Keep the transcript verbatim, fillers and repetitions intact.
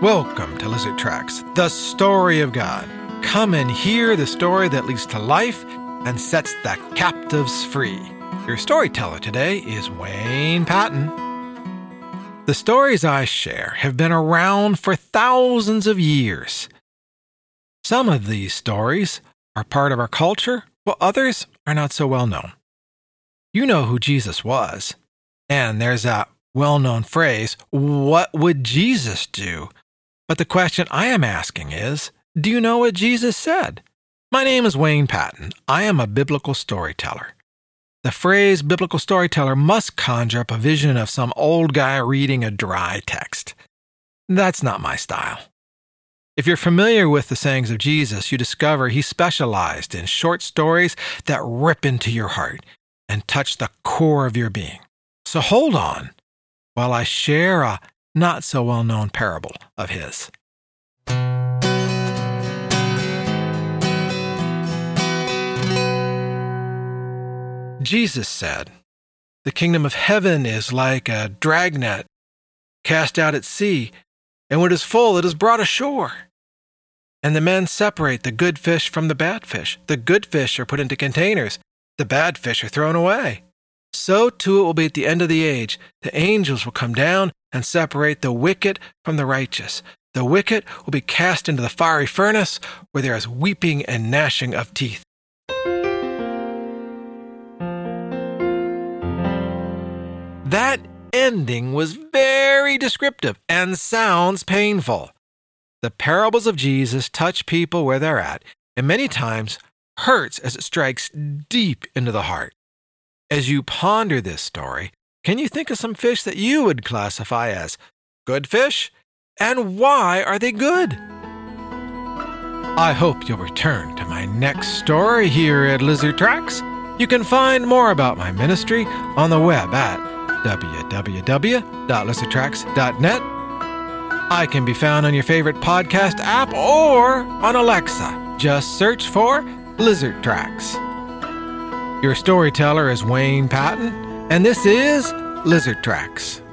Welcome to Lizard Tracks, the story of God. Come and hear the story that leads to life and sets the captives free. Your storyteller today is Wayne Patton. The stories I share have been around for thousands of years. Some of these stories are part of our culture, while others are not so well known. You know who Jesus was, and there's that well-known phrase, what would Jesus do? But the question I am asking is, do you know what Jesus said? My name is Wayne Patton. I am a biblical storyteller. The phrase biblical storyteller must conjure up a vision of some old guy reading a dry text. That's not my style. If you're familiar with the sayings of Jesus, you discover he specialized in short stories that rip into your heart and touch the core of your being. So hold on while I share a not-so-well-known parable of his. Jesus said, "The kingdom of heaven is like a dragnet cast out at sea, and when it is full, it is brought ashore. And the men separate the good fish from the bad fish. The good fish are put into containers. The bad fish are thrown away. So too it will be at the end of the age. The angels will come down and separate the wicked from the righteous. The wicked will be cast into the fiery furnace, where there is weeping and gnashing of teeth." That ending was very descriptive and sounds painful. The parables of Jesus touch people where they're at, and many times hurts as it strikes deep into the heart. As you ponder this story, can you think of some fish that you would classify as good fish? And why are they good? I hope you'll return to my next story here at Lizard Tracks. You can find more about my ministry on the web at w w w dot lizard tracks dot net. I can be found on your favorite podcast app or on Alexa. Just search for Lizard Tracks. Your storyteller is Wayne Patton, and this is Lizard Tracks.